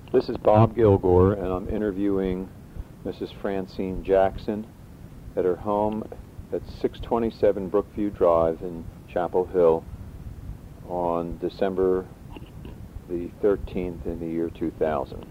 This is Bob Gilgore, and I'm interviewing Mrs. Francine Jackson at her home at 627 Brookview Drive in Chapel Hill on December the 13th in the year 2000.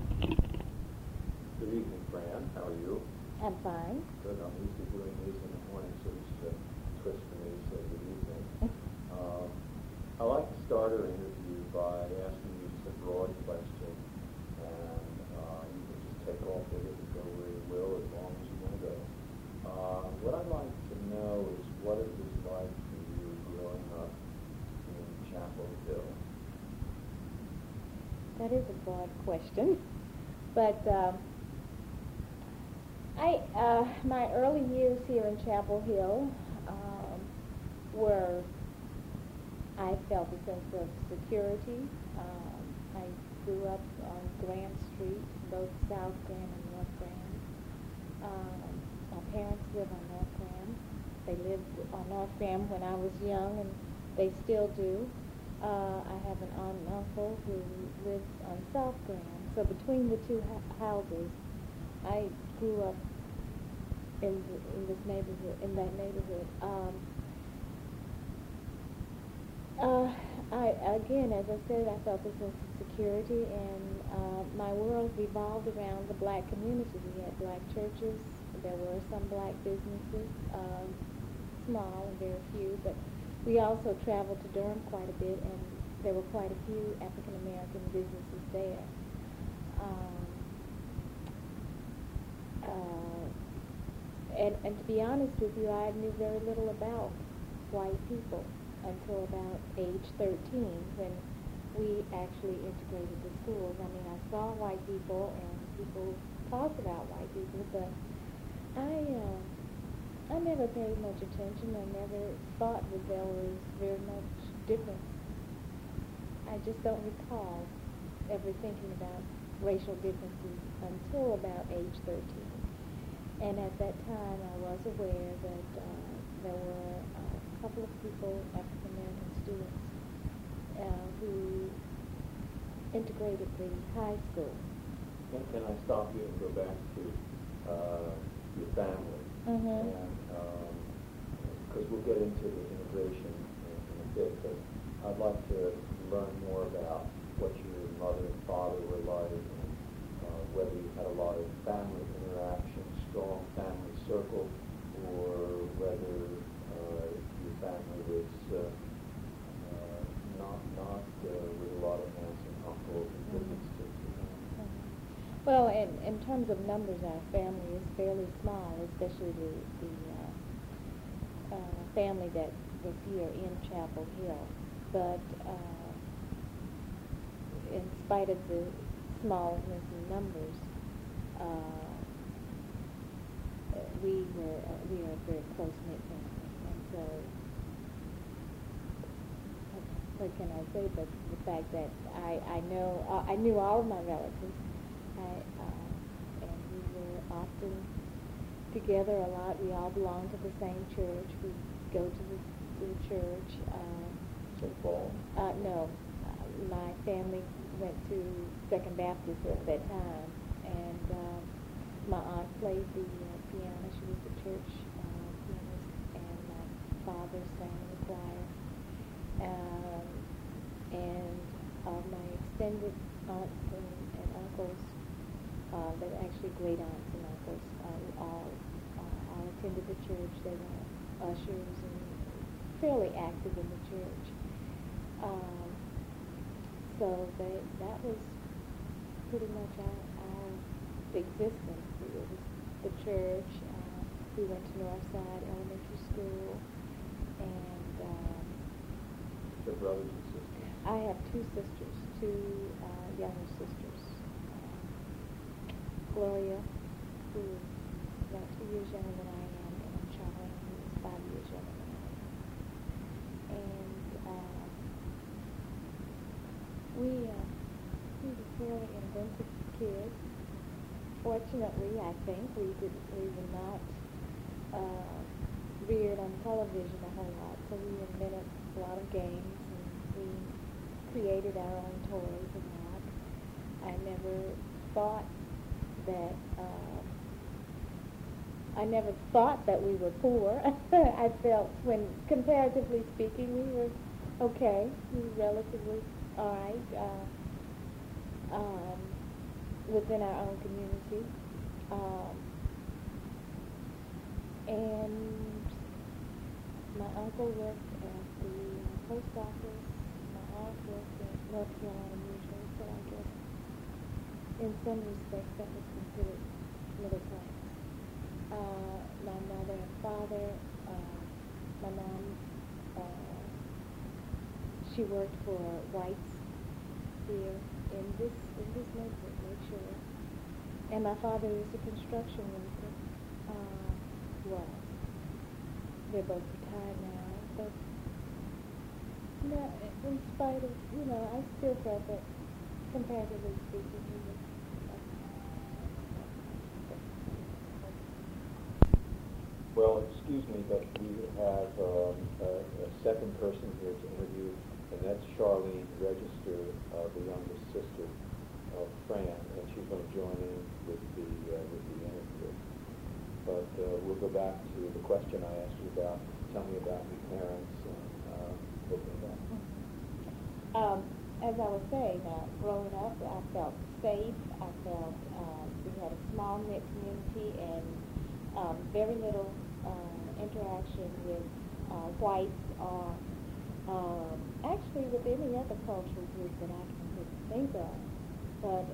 Good evening, Fran. How are you? I'm fine. Good. I'm used to doing these in the morning, so this is a twist for me, so good evening. I like to start our interview by asking you just a broad question, and you can just take off with it and go where you will as long as you want to go. What I'd like to know is what it was like for you growing up in Chapel Hill. That is a broad question, but my early years here in Chapel Hill were, I felt a sense of security. I grew up on Grand Street, both South Grand and North Grand. My parents lived on North Grand. They lived on North Grand when I was young, and they still do. I have an aunt and uncle who lives on South Grand. So between the two houses, I grew up in this neighborhood, in that neighborhood. Again, as I said, I felt a sense of security, and my world revolved around the black community. We had black churches. There were some black businesses, small and very few, but we also traveled to Durham quite a bit, and there were quite a few African American businesses there. And to be honest with you, I knew very little about white people until about age 13, when we actually integrated the schools. I mean, I saw white people and people talked about white people, but I never paid much attention. I never thought that there was very much difference. I just don't recall ever thinking about racial differences until about age 13. And at that time, I was aware that there were a couple of people, African American students, who integrated the high school. Can I stop you and go back to your family? Mm-hmm. And because we'll get into the integration in a bit, but I'd like to learn more about what your mother and father were like, and whether you had a lot of family interaction, strong family circle, or whether your family was not with a lot of aunts and uncles and different sisters. Well, in terms of numbers, our family is fairly small, especially the family that was here in Chapel Hill. But in spite of the smallness in numbers, we are a very close-knit family, and so what can I say? But the fact that I knew all of my relatives, and we were often together a lot. We all belonged to the same church. We go to the church. St. Paul? No, my family went to Second Baptist at that time, and my aunt played the piano. She was the church pianist, and my father sang in the choir. And my extended aunts and uncles, they're actually great aunts and uncles, all attended the church. They were ushers and fairly active in the church. So that was pretty much our existence. It was the church. We went to Northside Elementary School, and Your brothers and sisters? I have two sisters, two younger sisters. Gloria, who is about 2 years younger than I am, and Charlene, who is 5 years younger than I am. And we were fairly inventive kids. Fortunately, I think we were not reared on television a whole lot, so we invented a lot of games, and we created our own toys a lot. I never thought that we were poor. I felt, when comparatively speaking, we were okay. We were relatively all right within our own community. And my uncle worked at the post office. My aunt worked at North Carolina Mutual, so I guess in some respects that was considered middle class. My mother and father, my mom, she worked for White's here in this neighborhood, Lake Shore. And my father is a construction worker. Well, they're both retired now, but in spite of, I still felt that, comparatively speaking, he was. Well, excuse me, but we have a second person here to interview, and that's Charlene Register, the youngest sister of Fran, and she's going to join in with the interview. But we'll go back to the question I asked you about. Tell me about your parents and looking back. As I was saying, growing up, I felt safe. I felt we had a small knit community and very little interaction with whites or actually with any other cultural group that I can think of. But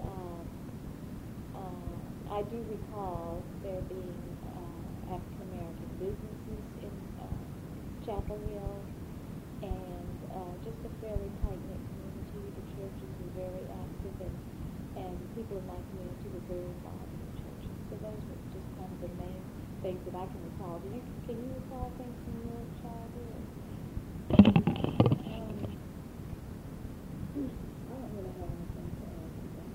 I do recall there being African American businesses in Chapel Hill, and just a fairly tight-knit community. The churches were very active, and people in my community were very involved in the churches. So those were just kind of the main things that I can recall. Can you recall things from your childhood? I don't really have anything to add to that.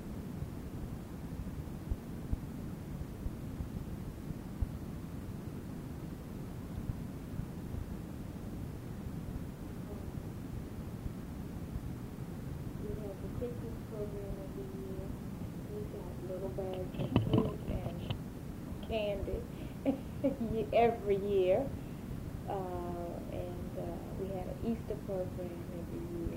We have the picnic program every year. We got little bags of fruit and candy every year. And we had an Easter program every year.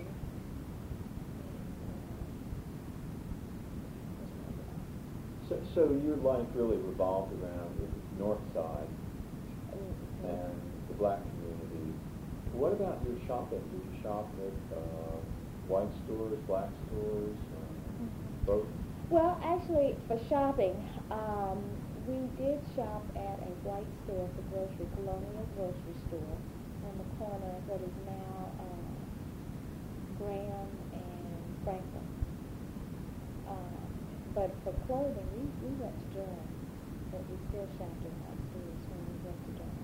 So your life really revolved around the North Side and the black community. What about your shopping? Did you shop at white stores, black stores, both? Well, actually, for shopping, we did shop at a white store, the Colonial Grocery Store, on the corner of what is now Graham and Franklin. But for clothing, we went to Durham, but we still shopped in white stores when we went to Durham.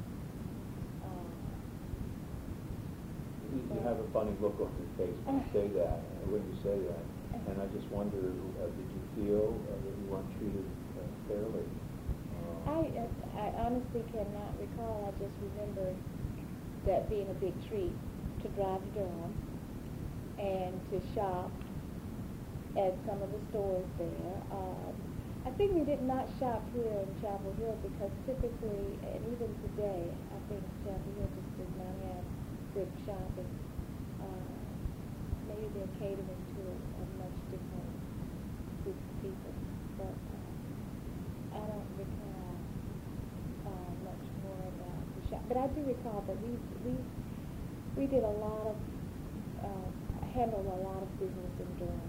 You have a funny look on your face when you say that, and I just wonder, did you feel that you weren't treated fairly? I honestly cannot recall. I just remember that being a big treat to drive to Durham and to shop at some of the stores there. I think we did not shop here in Chapel Hill because typically, and even today, I think Chapel Hill just does not have good shopping. Maybe they're catering to a much different group of people, but I don't recall much more about the shop. But I do recall that we did a lot of handled a lot of business in Durham.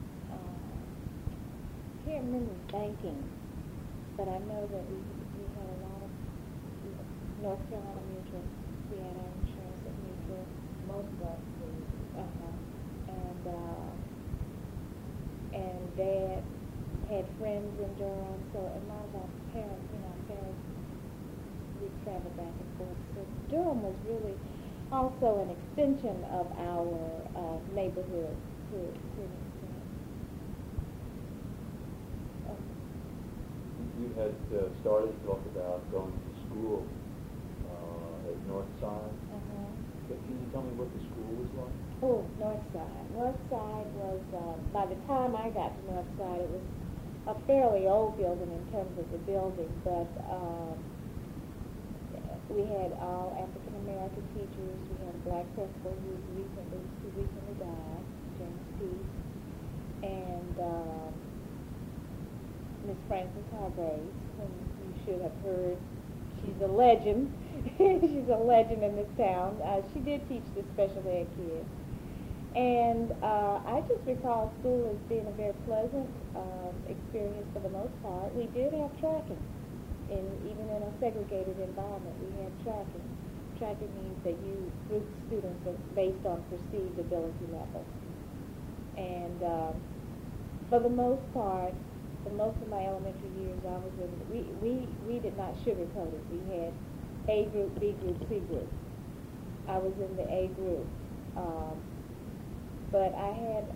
I can't remember banking, but I know that we had a lot of North Carolina Mutual. We had our insurance at Mutual. Most of us did. And Dad had friends in Durham, so a lot of our parents, we traveled back and forth. So Durham was really also an extension of our neighborhood to an extent. You had started to talk about going to school at North Side. Can you tell me what the school was like? Oh, North Side. North Side was, by the time I got to North Side, it was a fairly old building in terms of the building, but we had all African American teachers. We had a black principal who recently died, James Peace, and Miss Frances Hargraves, whom you should have heard. She's a legend. She's a legend in this town. She did teach the special ed kids. And I just recall school as being a very pleasant experience for the most part. We did have tracking. Even in a segregated environment, we had tracking. Tracking means that you group students based on perceived ability levels. And for the most part, for most of my elementary years, I was in. We did not sugarcoat it. We had A group, B group, C group. I was in the A group, but I had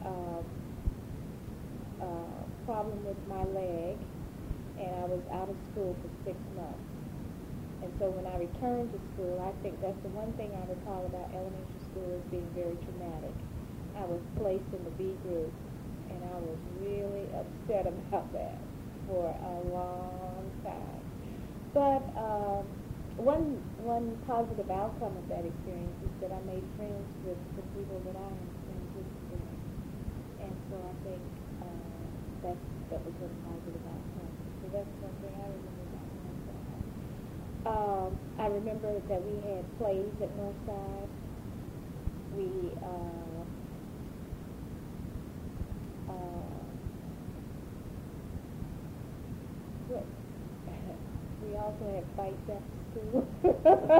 a problem with my leg, and I was out of school for 6 months. And so when I returned to school, I think that's the one thing I recall about elementary school as being very traumatic. I was placed in the B group, and I was really upset about that for a long time. But one positive outcome of that experience is that I made friends with the people that I am friends with today. And so I think that was a positive outcome. So that's one thing I remember about Northside. I remember that we had plays at Northside. We also had fights after school. The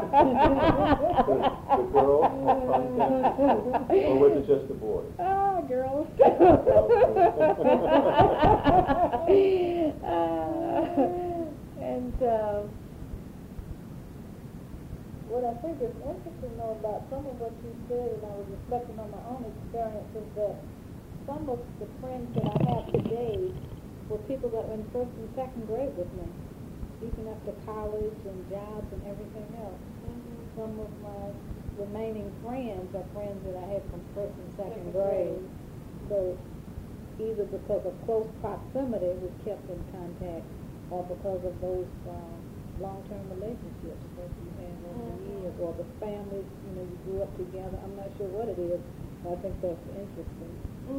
girls had fights after school? Or was it just the boys? Ah, girls. And what I think is interesting, though, about some of what you said, and I was reflecting on my own experience, is that some of the friends that I have today were people that were in first and second grade with me, even up to college and jobs and everything else. Some of my remaining friends are friends that I had from first and second grade. So either because of close proximity we kept in contact, or because of those long-term relationships that you have over the years, or the families, you grew up together. I'm not sure what it is, but I think that's interesting.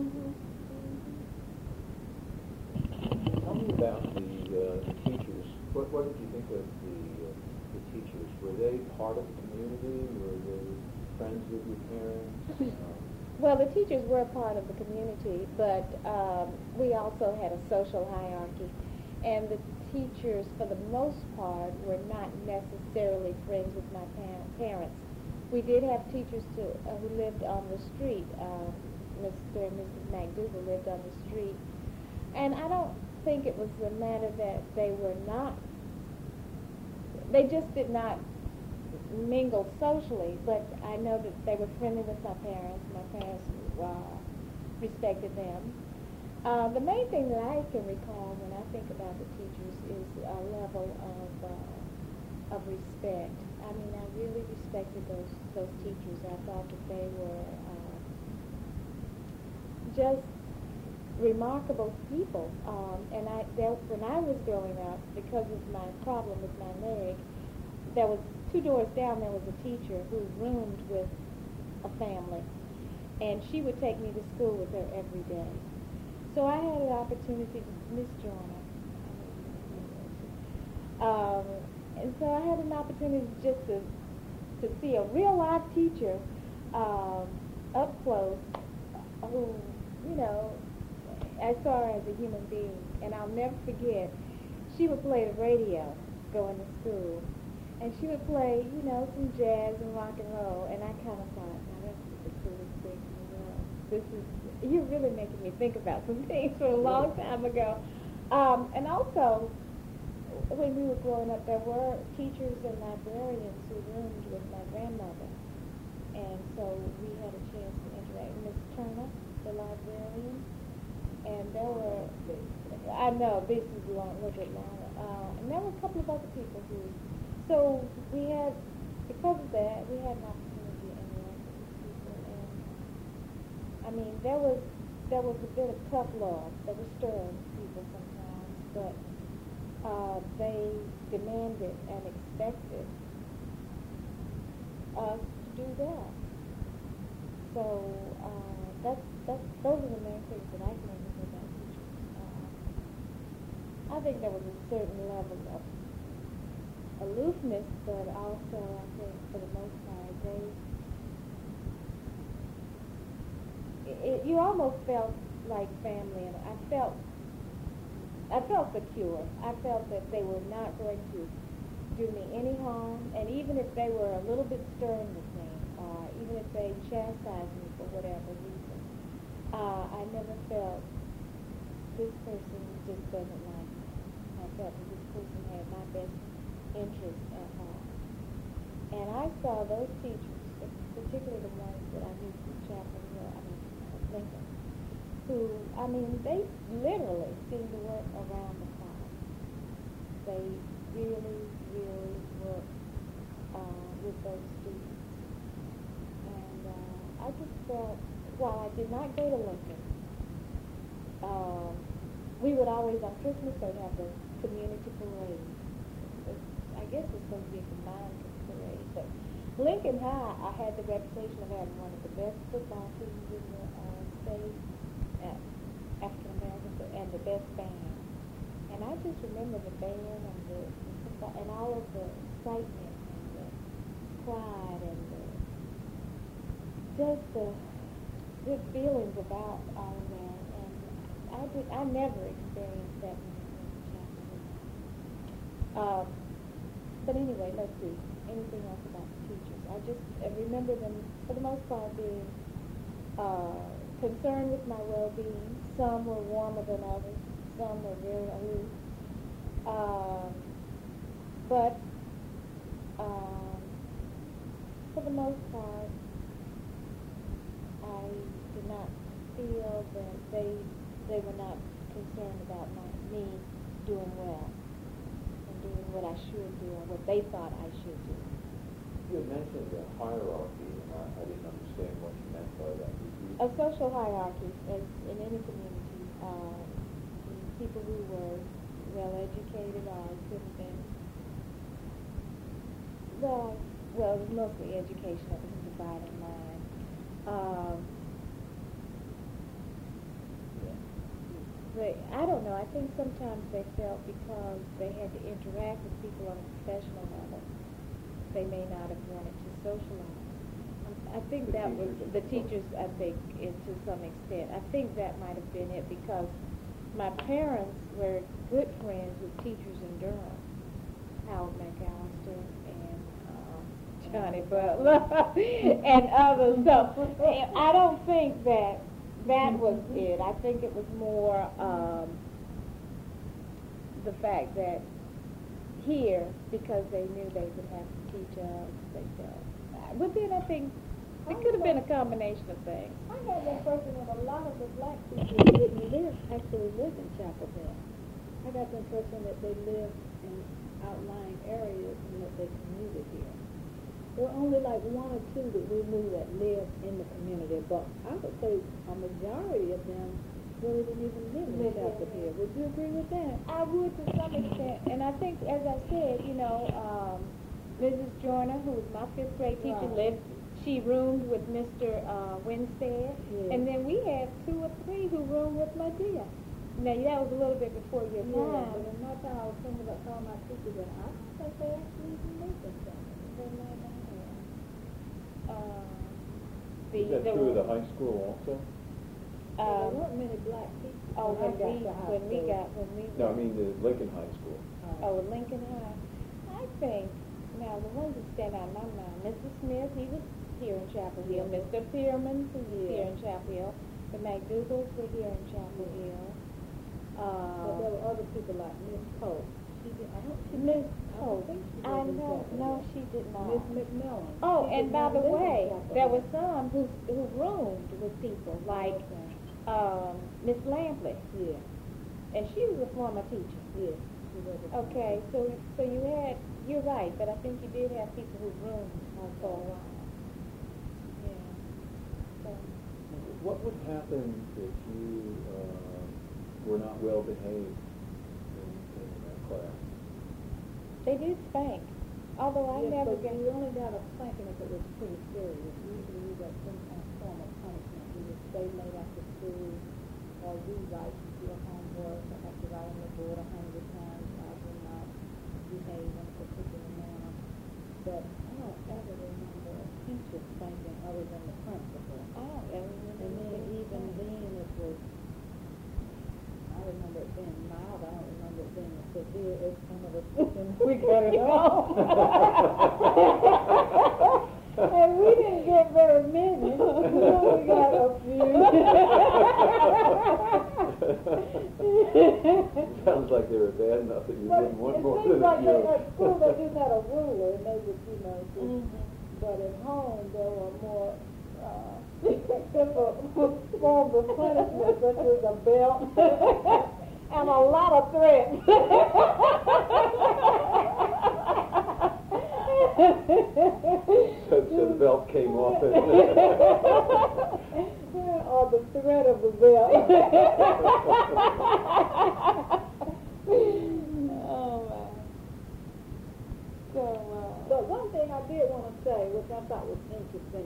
Tell me about the teachers. What did you think of the teachers? Were they part of the community? Were they friends with your parents? Well, the teachers were part of the community, but we also had a social hierarchy. And the teachers, for the most part, were not necessarily friends with my parents. We did have teachers who lived on the street. Mr. and Mrs. McDougal lived on the street. And I don't think it was a matter that they just did not mingle socially, but I know that they were friendly with my parents. My parents respected them. The main thing that I can recall when I think about the teachers is a level of respect. I mean, I really respected those teachers. I thought that they were just remarkable people. And when I was growing up, because of my problem with my leg, there was 2 doors down, there was a teacher who roomed with a family, and she would take me to school with her every day. So I had an opportunity, Miss Joyner, and so I had an opportunity just to see a real live teacher up close, who, I saw her as a human being. And I'll never forget, she would play the radio going to school, and she would play, some jazz and rock and roll, and I kind of thought, now that's the coolest thing in the world. You're really making me think about some things from a long time ago. And also, when we were growing up, there were teachers and librarians who roomed with my grandmother. And so we had a chance to interact with Miss Turner, the librarian. And there were, I know, this is a little bit longer. And there were a couple of other people who, so we had, because of that, we had an opportunity to interact with these people. And I mean, there was a bit of tough love. There was stern people sometimes, but they demanded and expected us to do that. So those are the main things that I can remember about teachers. I think there was a certain level of aloofness, but also I think for the most part you almost felt like family, and I felt secure. I felt that they were not going to do me any harm, and even if they were a little bit stern with me, or even if they chastised me for whatever reason, I never felt this person just doesn't like me. I felt that this person had my best interest at heart. And I saw those teachers, particularly the ones that I knew from Chapel Hill, Lincoln, who, they literally seemed to work around the clock. They really, really worked with those students. And I just felt, while I did not go to Lincoln, we would always, on Christmas, they'd have the community parade. I guess it's supposed to be a combined parade, but Lincoln High, I had the reputation of having one of the best football teams in the state, African American, and the best band. And I just remember the band and the football, and all of the excitement and the pride and just the good feelings about all of that. And I never experienced that when I went to Chapel Hill. But anyway, let's see. Anything else about the teachers? I just remember them, for the most part, being concerned with my well-being. Some were warmer than others. Some were very aloof. But for the most part, I did not feel that they were not concerned about me doing well and doing what I should do or what they thought I should do. You had mentioned the hierarchy, and I didn't understand what you meant by that. A social hierarchy, as in any community, people who were well educated or could have been, well, it was mostly education that was the dividing line. But I don't know, I think sometimes they felt because they had to interact with people on a professional level, they may not have wanted to socialize. I think that was the teachers, I think, to some extent. I think that might have been it because my parents were good friends with teachers in Durham, Howard McAllister and Johnny Butler and others. So I don't think that was it. I think it was more the fact that here, because they knew they would have to teach us, they felt. But then I think it could have been a combination of things. I had the impression that a lot of the black people didn't actually live in Chapel Hill. I got the impression that they lived in outlying areas and that they commuted here. There were only like one or two that we knew that lived in the community, but I would say a majority of them really didn't even live in Chapel Hill. Would you agree with that? I would to some extent, and I think, as I said, Mrs. Joyner, who was my fifth grade teacher, she roomed with Mr. Winstead, and then we had 2 or 3 who roomed with my dear. Now, that was a little bit before your time. But in my time, I was thinking about all my teachers, and I don't think they actually even lived in Chapel Hill. Is that true of the high school also? There weren't many black teachers. Oh, when we No, I mean the Lincoln High School. Oh, Lincoln High. I think, now the ones that stand out in my mind, Mr. Smith, he was here in Chapel Hill. Mr. Thierman, who was here in Chapel Hill. The McDougalls were here in Chapel Hill. But there were other people like Miss Pope. Miss Pope. I don't know, she did not. Miss McMillan. Oh, and by the way, there were some who roomed with people, like Miss Lampley. Yeah. And she was a former teacher. Yeah. She was Okay, so you're right, but I think you did have people who roomed for a while. Yeah. So. What would happen if you were not well behaved in that class? They did spank, although I Yes, never but get. you only got a spanking if it was pretty serious. Usually you got some kind of form of punishment. You would stay late after school, or rewrite your homework, or have to write on the board 100 times, I will not behave in a particular manner. But I don't ever remember a teacher spanking other than the principal. I don't ever remember. And then even then it was, I remember it being mild, I don't remember it being as severe as some of the students we got it home. And we didn't get very many, we only got a few. Sounds like they were bad enough that you wouldn't want more It than seems a like few. at school they just had a ruler and they would, just, but at home there were more simple forms of punishment such as a belt and a lot of threats. So the belt came off it. Or the threat of the belt. Oh my. So. But one thing I did want to say, which I thought was interesting,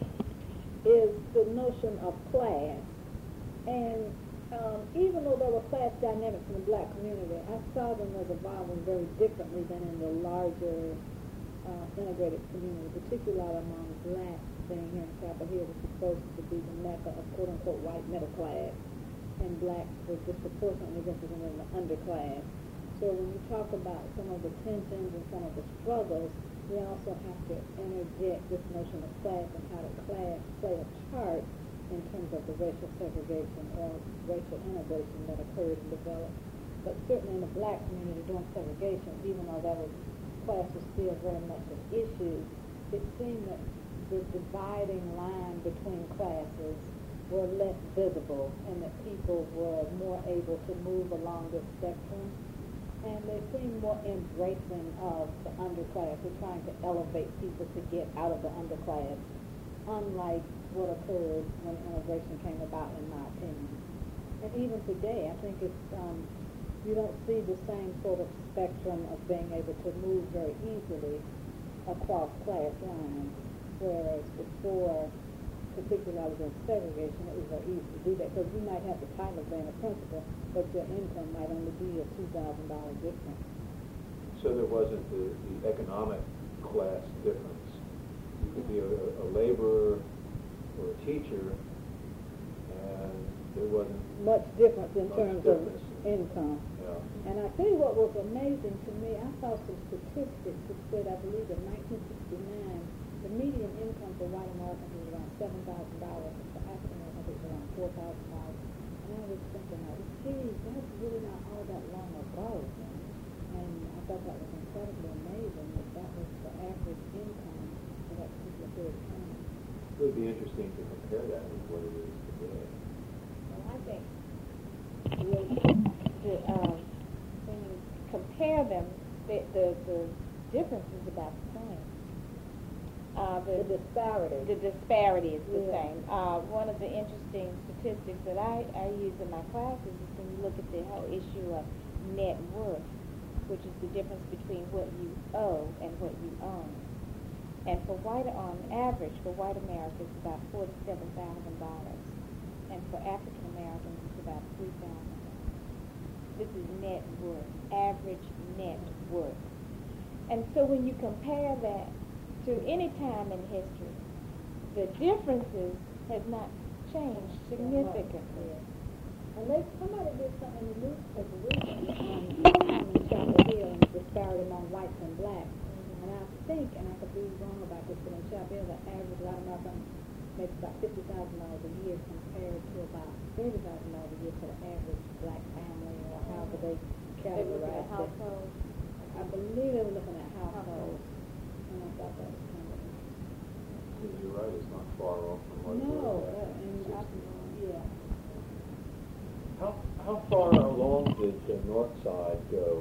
is the notion of class. And even though there were class dynamics in the black community, I saw them as evolving very differently than in the larger integrated community, particularly among blacks being here in Chapel Hill, which is supposed to be the mecca of quote-unquote white middle class, and blacks were disproportionately represented in the underclass. So when you talk about some of the tensions and some of the struggles, we also have to interject this notion of class and how did class play a part in terms of the racial segregation or racial integration that occurred and developed. But certainly in the black community during segregation, even though class was still very much an issue, it seemed that the dividing line between classes were less visible and that people were more able to move along this spectrum. And they seemed more embracing of the underclass. They're trying to elevate people to get out of the underclass, unlike what occurred when integration came about, in my opinion. And even today, I think it's you don't see the same sort of spectrum of being able to move very easily across class lines, whereas before, particularly in segregation, it was very easy to do that because you might have the title of being a principal, but your income might only be a $2,000 difference. So there wasn't the economic class difference. You could be a laborer or a teacher, and there wasn't much difference in much terms difference. of income. Yeah. And I tell you what was amazing to me, I saw some statistics that said, I believe in 1969, the median income for white Americans was around $7,000, and for African Americans it was around $4,000. And I was thinking, gee, that's really not all that long ago. And I thought that was incredibly amazing that was the average income for that particular period of time. It would be interesting to compare that with what it is today. Well, I think when you compare them, the difference is about the same. The disparity. The disparity is the Yeah. same. One of the interesting statistics that I use in my classes is when you look at the whole issue of net worth, which is the difference between what you owe and what you own. And for on average, for white Americans, it's about $47,000. And for African Americans, it's about $3,000. This is net worth, average net worth. And so when you compare that to any time in history, the differences have not changed significantly. And somebody did something in the newspaper recently on Chapel Hill and the disparity among whites and blacks. And I think, and I could be wrong about this, but in Chapel Hill, the average white American makes about $50,000 a year compared to about $30,000 a year for the average black family, or however they categorize it. Household. I believe they were looking at households, and I thought that was kind of interesting. You're right, it's not far off from what it No, was back in and 69. yeah. How far along did the North Side go?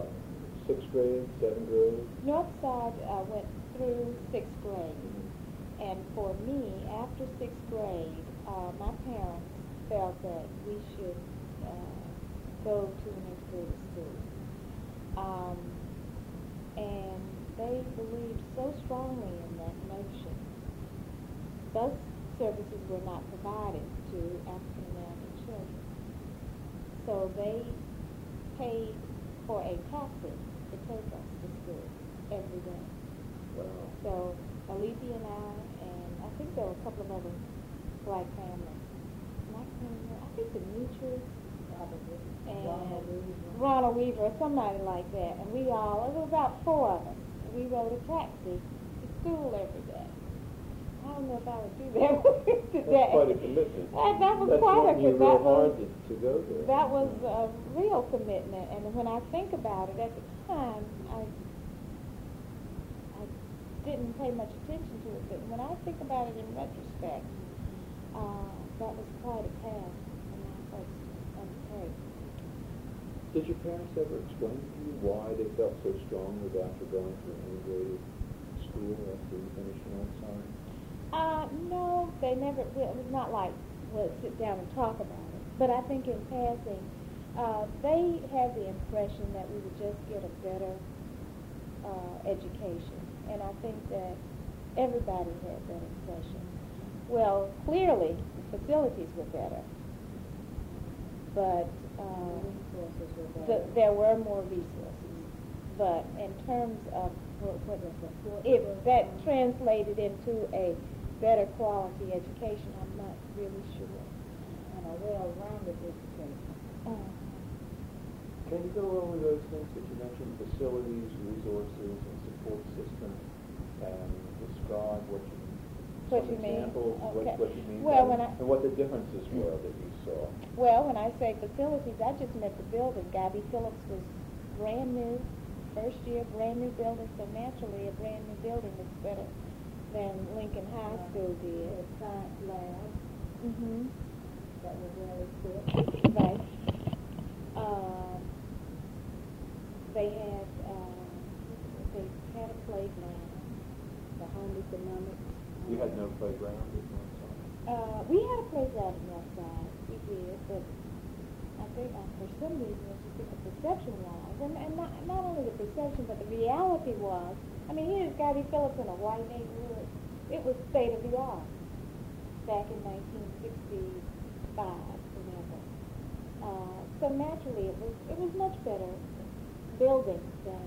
6th grade, 7th grade? North Side went through 6th grade. And for me, after sixth grade, my parents felt that we should go to an integrated school. And they believed so strongly in that notion. Those services were not provided to African American children. So they paid for a taxi to take us to school every day. Wow. So Alethea and I think there were a couple of other black families. I think Demetrius and Ronald Weaver or somebody like that. And it was about 4 of us. We rode a taxi to school every day. I don't know if I would do that today. That's quite a commitment. That was That's quite a working you commitment. real hard to go there. That was a real commitment. And when I think about it, at the time, I didn't pay much attention to it. But when I think about it in retrospect, that was quite a task when I first undertook. Did your parents ever explain to you why they felt so strongly after going to an integrated school after you finished Northside? No, they never. It was not like we'll sit down and talk about it. But I think in passing, they had the impression that we would just get a better education, and I think that everybody had that impression. Well, clearly the facilities were better, but there were more resources. But in terms of if that translated into a better quality education, I'm not really sure. And a well-rounded education. Can you go over those things that you mentioned, facilities, resources, and support system, and describe what you What some you mean? examples, Okay. what you mean Well, by when and what the differences were that you saw? Well, when I say facilities, I just meant the building. Gabby Phillips was brand new, first year, brand new building, so naturally a brand new building is better than Lincoln High School did. A science lab Mm-hmm. that was well equipped. Right. They had a playground. The home economics. You had no playground at Northside? We had a playground in Northside. We did, but I think for some reason it's just the perception was, and not only the perception, but the reality was. I mean, here's Gabby Phillips in a white neighborhood. It was state of the art back in 1965, whatever. So naturally, it was much better building than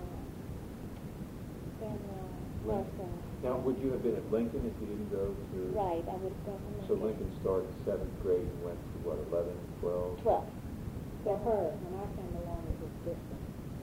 Northside. Now, would you have been at Lincoln if you didn't go to? Right, I would have gone to So Lincoln started 7th grade and went to what, 11, 12? 12. For her, when I came along, it was different.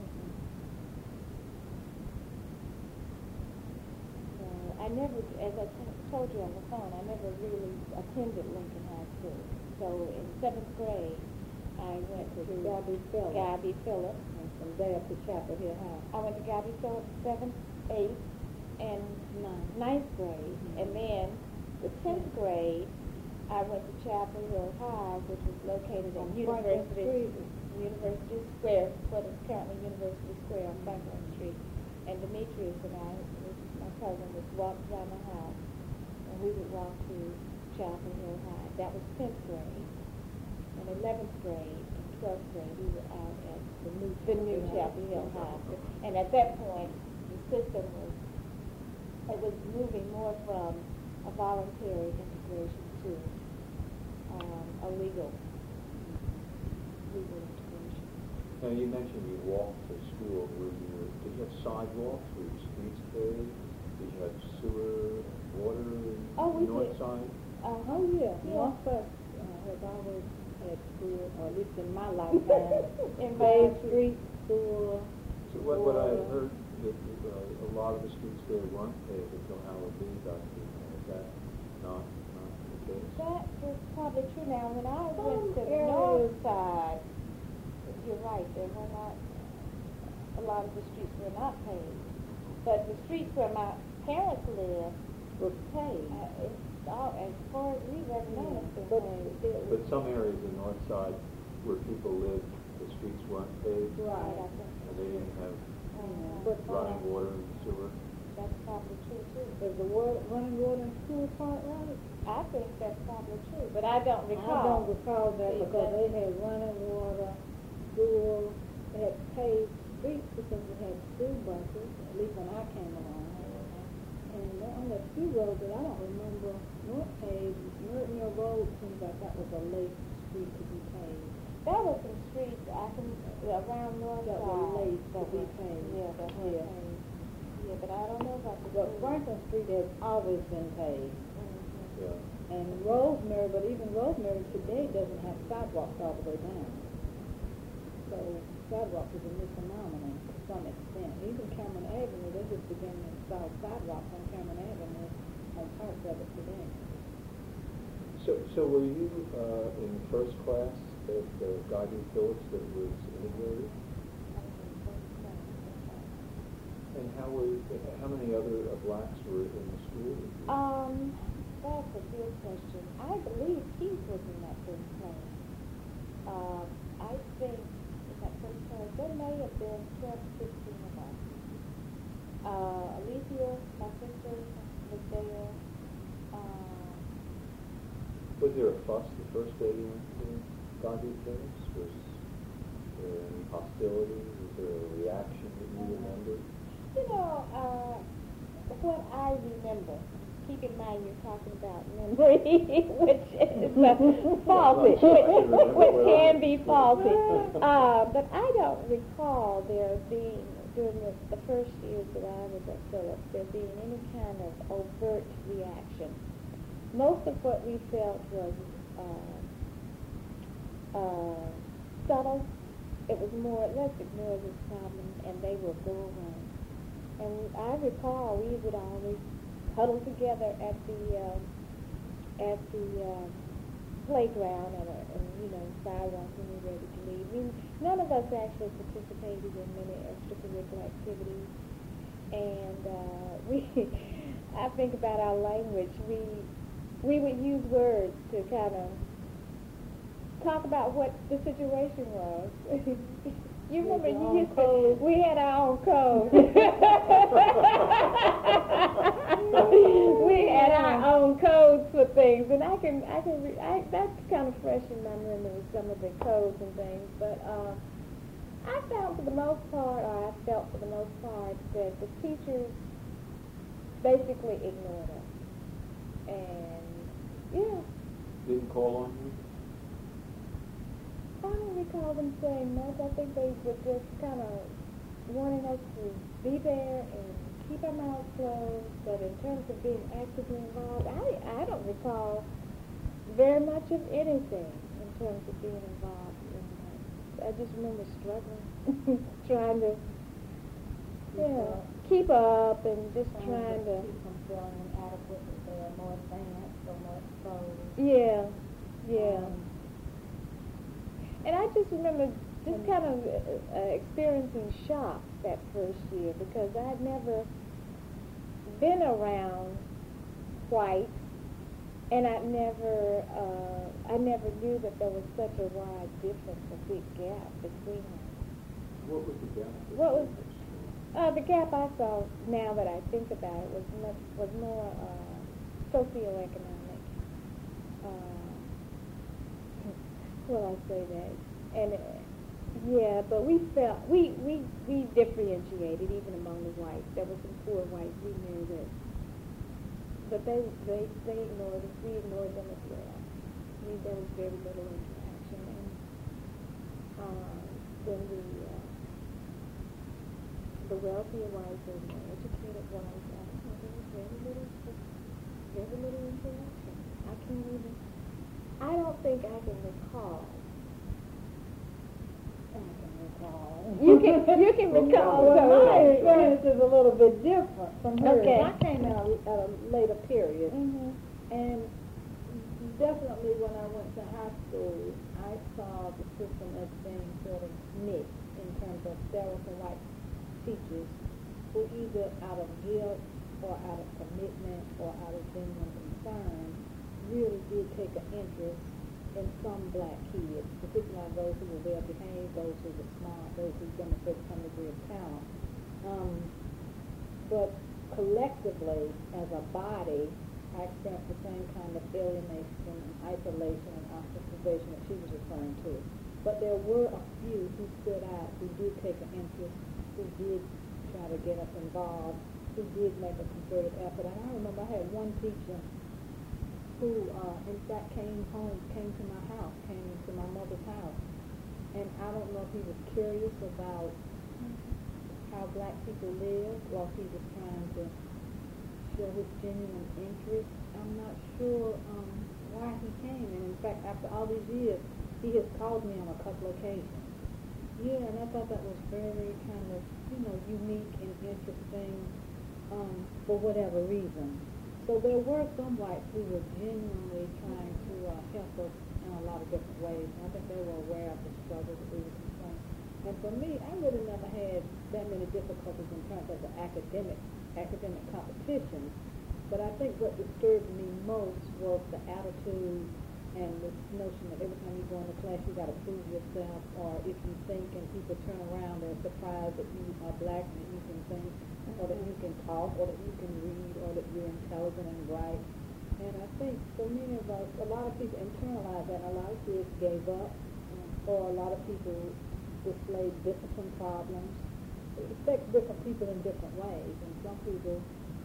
I never, as I told you on the phone, I never really attended Lincoln High School. So in 7th grade, I went to Gabby Phillips. Gabby Phillips. And from there to Chapel Hill High. I went to Gabby Phillips 7th, 8th, and 9th grade. And then the 10th grade, I went to Chapel Hill High, which was located on University Square, what is currently University Square on Franklin Street. And Demetrius and I, my cousin, would walk down the house, and we would walk to Chapel Hill High. That was 10th grade. In 11th grade and 12th grade, we were out at the new Chapel Hill High. And at that point, the system was moving more from a voluntary integration to a legal integration. Now, you mentioned you walked to school. Did you have sidewalks? Were your streets paved? Did you have sewer, water in We did. Northside? Oh, yeah. Northwest has always had school, or at least in my lifetime, In paved my- streets, school. So what I heard, that a lot of the streets there weren't paved until Howard Lee got through there. Is that not the case? That is probably true. Now, when I went Some to the areas- north side, you're right, there were not, a lot of the streets were not paved. But the streets where my parents lived Was paved. it's all, as far as we've ever known, it's been But paved. But some areas in Northside where people lived, the streets weren't paved, Right. I think. and they didn't have But running water and sewer. that's probably true too. Is the running water in school part right? I think that's probably true, but I don't recall. I don't recall that See, because they had running water, school, they had paved streets because we had school buses, at least when I came along. And on the few roads that I don't remember weren't paved, Murtney Road seems like that was a late street to be paved. There were some streets around North That Side were late to that be were- paved. Yeah, that were Yeah. paved. Yeah, but I don't know about the But school. Franklin Street has always been paved. Mhm. Yeah. And Rosemary, but even Rosemary today doesn't have sidewalks all the way down. So sidewalks is a new phenomenon to some extent. Even Cameron Avenue, they're just beginning to install sidewalks on Cameron Avenue on parts of it today. So were you in first class at Guy-D Phillips that was integrated? And how many other blacks were in the school? That's a good question. I believe Keith was in that first class. I think in that first class, there may have been 12, 15 of us. Alicia, my sister, was there. Was there a fuss the first day you went to Guy-D Phillips? Was there any hostility? Was there a reaction that you remember? You know, what I remember, keep in mind you're talking about memory, which is faulty, which can be faulty. But I don't recall there being, during the first years that I was at Phillips, there being any kind of overt reaction. Most of what we felt was subtle. It was more, let's ignore this problem, and they will go away. And I recall we would always huddle together at the playground and sidewalk when we were ready to leave. None of us actually participated in many extracurricular activities, and I think about our language. We would use words to kind of talk about what the situation was. You remember you used to, we had our own code. We had our own codes for things, and that's kind of fresh in my memory, some of the codes and things. But I felt for the most part that the teachers basically ignored us, and yeah. Didn't call on you? I don't recall them saying much. I think they were just kind of wanting us to be there and keep our mouths closed, but in terms of being actively involved, I don't recall very much of anything in terms of being involved in that. I just remember struggling, trying to keep up and just trying to keep from feeling inadequate, that they are more advanced or more exposed. Yeah. And I just remember just kind of experiencing shock that first year because I'd never been around white, and I never knew that there was such a wide difference, a big gap between us. What was the gap? What was the gap I saw now that I think about it was more socioeconomic. Well, I say that, and but we felt we differentiated even among the whites. There were some poor whites we knew that, but they ignored us. We ignored them as well. There was very little interaction, and then the wealthier whites and the educated whites, there was very little interaction. I don't think I can recall. You can recall. Well, my experience is a little bit different from hers. Okay. I came in at a later period, Mm-hmm. and definitely when I went to high school, I saw the system as being sort of mixed in terms of there were some white teachers who either out of guilt or out of commitment or out of genuine concern really did take an interest in some black kids, particularly those who were well behaved, those who were smart, those who demonstrated some degree of talent. But collectively, as a body, I experienced the same kind of alienation and isolation and ostracization that she was referring to. But there were a few who stood out, who did take an interest, who did try to get us involved, who did make a concerted effort. And I remember I had one teacher who, in fact, came to my house, came to my mother's house. And I don't know if he was curious about how black people live, or if he was trying to show his genuine interest. I'm not sure why he came. And in fact, after all these years, he has called me on a couple occasions. Yeah, and I thought that was very kind of, unique and interesting for whatever reason. So there were some whites who were genuinely trying to help us in a lot of different ways. And I think they were aware of the struggle that we were confronting. And for me, I really never had that many difficulties in terms of the academic competition. But I think what disturbed me most was the attitude and this notion that every time you go into class, you got to prove yourself, or if you think and people turn around, they're surprised that you are black and that you can think, or that you can talk, or that you can read, or that you're intelligent and bright. And I think for many of us, a lot of people internalized that, and a lot of kids gave up, or a lot of people displayed discipline problems. It affects different people in different ways, and some people,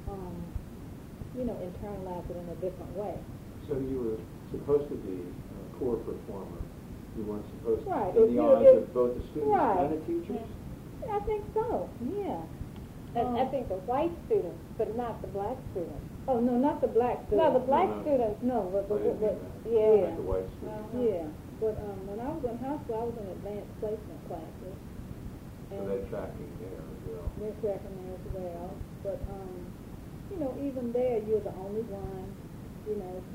internalize it in a different way. So you were supposed to be a core performer. You weren't supposed to, right. in the eyes of both the students right. and the teachers? I think so, yeah. I think the white students, but not the black students. Oh, no, not the black students. No, the black No. students. No, but Yeah. Like the white students. yeah. But when I was in high school, I was in advanced placement classes. So they're tracking there as well. They're tracking there as well. But, even there, you're the only one, so,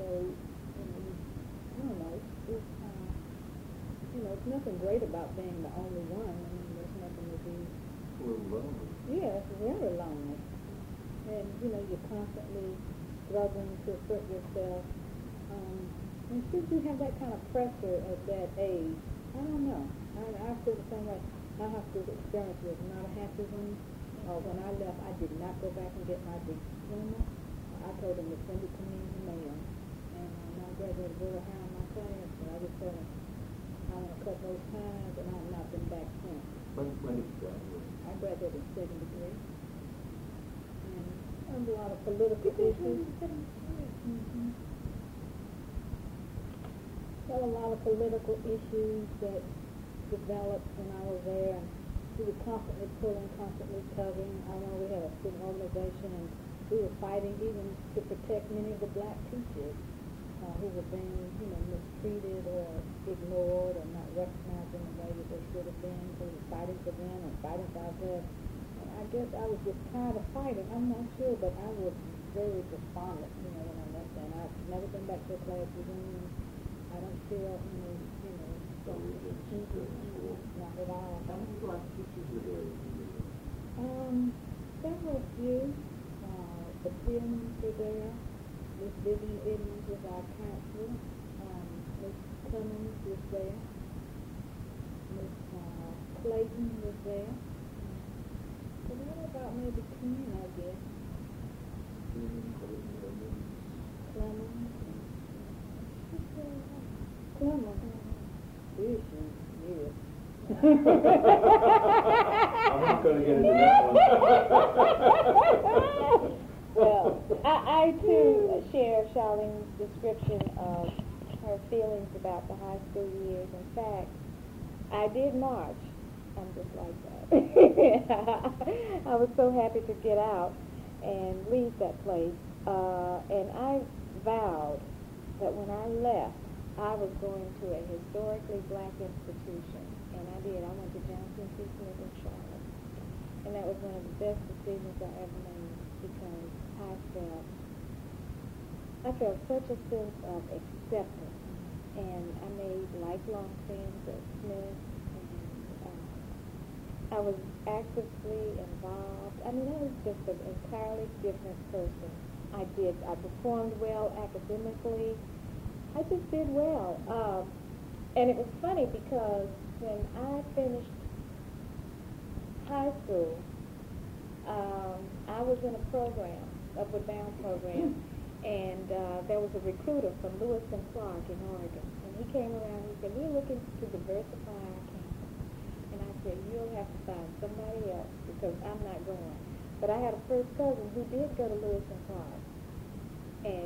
I don't know. It's nothing great about being the only one. I mean, there's nothing to be... It's a little lonely. Yeah, it's very lonely. And, you're constantly struggling to assert yourself. And should you have that kind of pressure at that age? I don't know. I feel the same way. My high school experience was not a happy one. When I left, I did not go back and get my diploma. I told them to send it to me in the mail. And I graduated very high in my class, but I just told them I want to cut those ties, and I've not been back since. When did you graduate? I graduated in 73. And under a lot of political issues. Well, a lot of political issues that developed when I was there, and we were constantly pulling, constantly tugging. I know we had a student organization, and we were fighting even to protect many of the black teachers who were being, mistreated or ignored or not recognized in the way that they should have been. So we were fighting for them and fighting for ourselves. And I guess I was just tired of fighting. I'm not sure, but I was very despondent, when I left there. And I've never been back to a class reunion. I don't feel So you didn't go to school? not at all. How many black teachers were there? There were a few. The Tillmans were there. Miss Vivian Edmonds was our counselor. Miss Clemens was there. Miss Clayton was there. So there were about maybe 10, I guess. Clemens. Clemens. Yes. I'm not going to get into that one. Well, I too share Charlene's description of her feelings about the high school years. In fact, I did march. I'm just like that. I was so happy to get out and leave that place. And I vowed that when I left, I was going to a historically black institution. And I did. I went to Johnson C. Smith in Charlotte. And that was one of the best decisions I ever made, because I felt such a sense of acceptance. And I made lifelong friends at Smith. And I was actively involved. I mean, I was just an entirely different person. I performed well academically. I just did well. And it was funny because when I finished high school, I was in a program, Upward Bound program, and there was a recruiter from Lewis and Clark in Oregon, and he came around. He said, "We're looking to diversify our campus," and I said, "You'll have to find somebody else because I'm not going." But I had a first cousin who did go to Lewis and Clark, and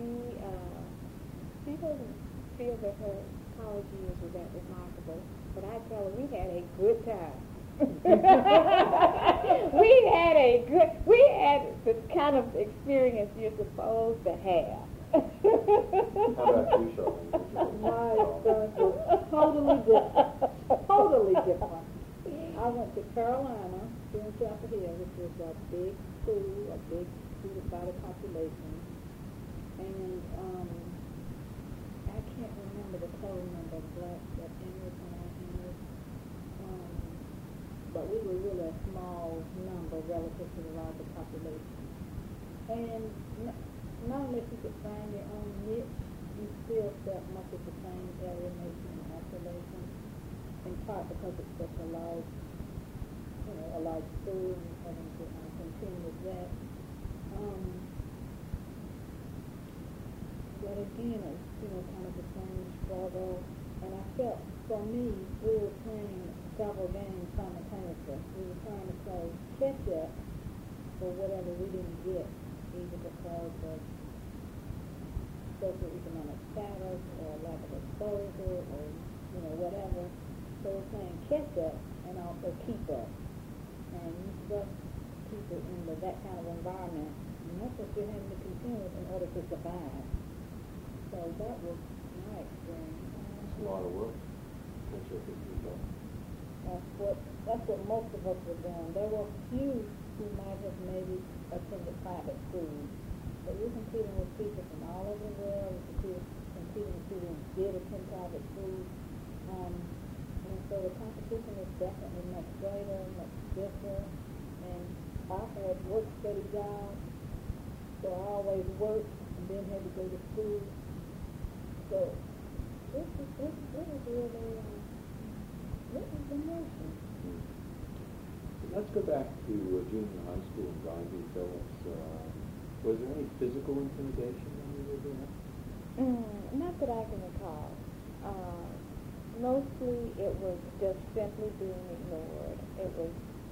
she doesn't feel that her college years were that remarkable. But I tell her we had a good time. we had the kind of experience you're supposed to have. How about you, Charlene? My experience was totally different. Totally different. I went to Carolina, here in Chapel Hill, which was a big school by the population. And I can't remember the total number of blacks that entered when I entered. But we were really a small number relative to the larger population. And not unless you could find your own niche, you still felt much of the same alienation and isolation, in part because it's such a large school and having to continue with that. But again, it's, kind of the same struggle. And I felt, for me, we were playing several games simultaneously. We were trying to play catch up for whatever we didn't get, either because of socioeconomic status or lack of exposure or, whatever. So we're playing catch up and also keep up. And you trust people in that kind of environment, and that's what you're having to contend with in order to survive. So that was my experience. It's a lot of work. Catch up with people. That's what most of us were doing. There were few who might have maybe attended private schools. But we're competing with people from all over the world. We're competing with people who did attend private schools. And so the competition is definitely much greater, much different. And I had work study jobs, so I always worked and then had to go to school. So this is really emotion. Let's go back to junior high school in Guy Phillips. Was there any physical intimidation when you were there? Not that I can recall. Mostly it was just simply being ignored. It was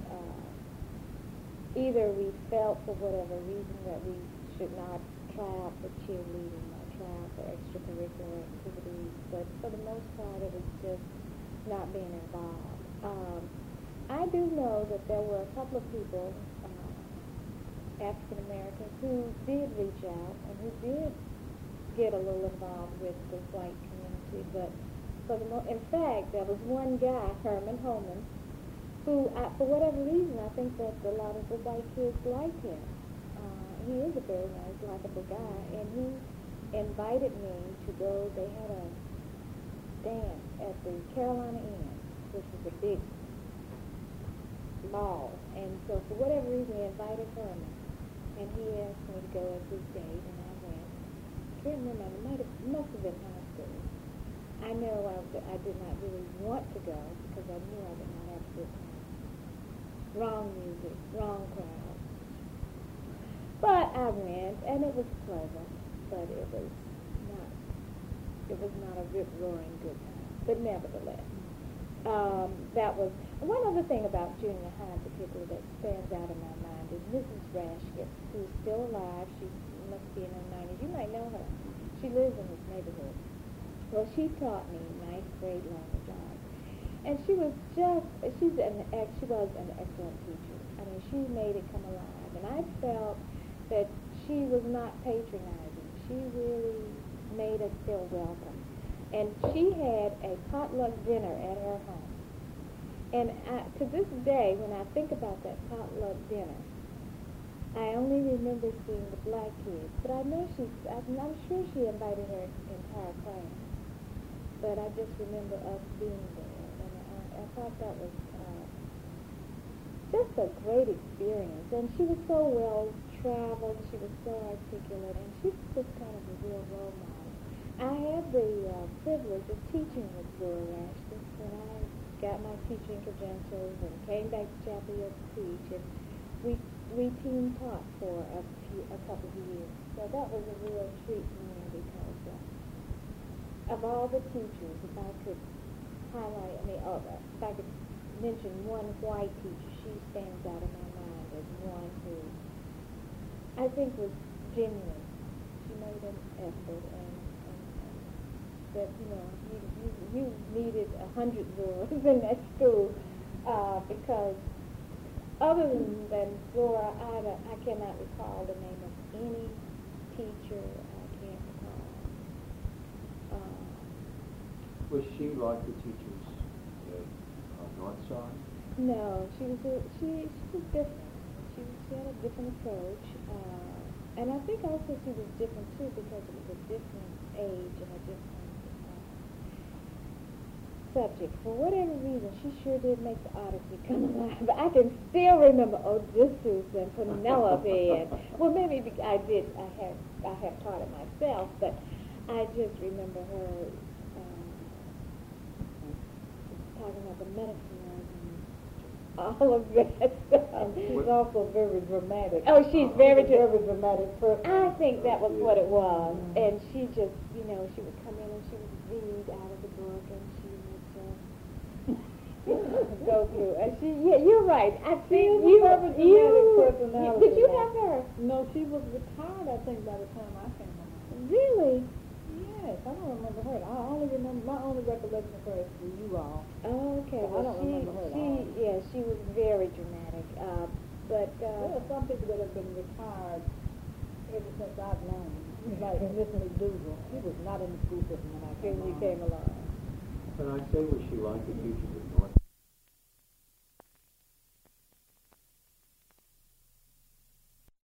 either we felt for whatever reason that we should not try out for cheerleading or try out for extracurricular activities, but for the most part it was just not being involved. I do know that there were a couple of people, African Americans, who did reach out and who did get a little involved with the white community, but in fact, there was one guy, Herman Holman, who, for whatever reason, I think that a lot of the white kids liked him. He is a very nice, likable guy, and he invited me to go. They had a dance at the Carolina Inn, which was a big mall, and so for whatever reason, he invited Herman, and he asked me to go as his date, and I went. I can't remember, it must have been high school. I know I did not really want to go because I knew I did not have a good time. Wrong music, wrong crowd. But I went, and it was pleasant, but it was not a rip-roaring good time. But nevertheless, that was one other thing about junior high in particular that stands out in my mind is Mrs. Rashkett, who's still alive. She must be in her 90s. You might know her. She lives in this neighborhood. Well, she taught me ninth grade language arts, and she was an excellent teacher. I mean, she made it come alive, and I felt that she was not patronizing. She really made us feel welcome, and she had a potluck dinner at her home. And to this day, when I think about that potluck dinner, I only remember seeing the black kids, but I'm sure she invited her entire class. But I just remember us being there, and I thought that was just a great experience. And she was so well-traveled, she was so articulate, and she was just kind of a real role model. I had the privilege of teaching with Flora Rashkett when I got my teaching credentials and came back to Chapel Hill to teach. And we team taught for a couple of years. So that was a real treat for me because of all the teachers, if I could highlight, if I could mention one white teacher, she stands out in my mind as one who I think was genuine. She made an effort and said, you needed 100 girls in that school because other than Flora, I cannot recall the name of any teacher. I can't recall. Was she like the teachers on North Side? No, she was different. She had a different approach, and I think also she was different too because it was a different age and a different subject. For whatever reason, she sure did make the Odyssey come alive. I can still remember Odysseus and Penelope, and well, maybe I have taught it myself, but I just remember her talking about the metaphors and all of that stuff. And she's also very dramatic. Oh, she's very dramatic person. I think that was what it was, and she just, she would come in and she would read out of the book, and she would go through. And you're right. I think you have a dramatic personality. Did you have her? No, she was retired, I think, by the time I came along. Really? Yes, I don't remember her. My only recollection of her is through you all. Oh, okay. I don't remember her at all. Yeah, she was very dramatic. But there are some people that have been retired ever since I've known. Like Miss McDougal. She was not in the school system when I came along. came along. Can I say, was she like the teachers at North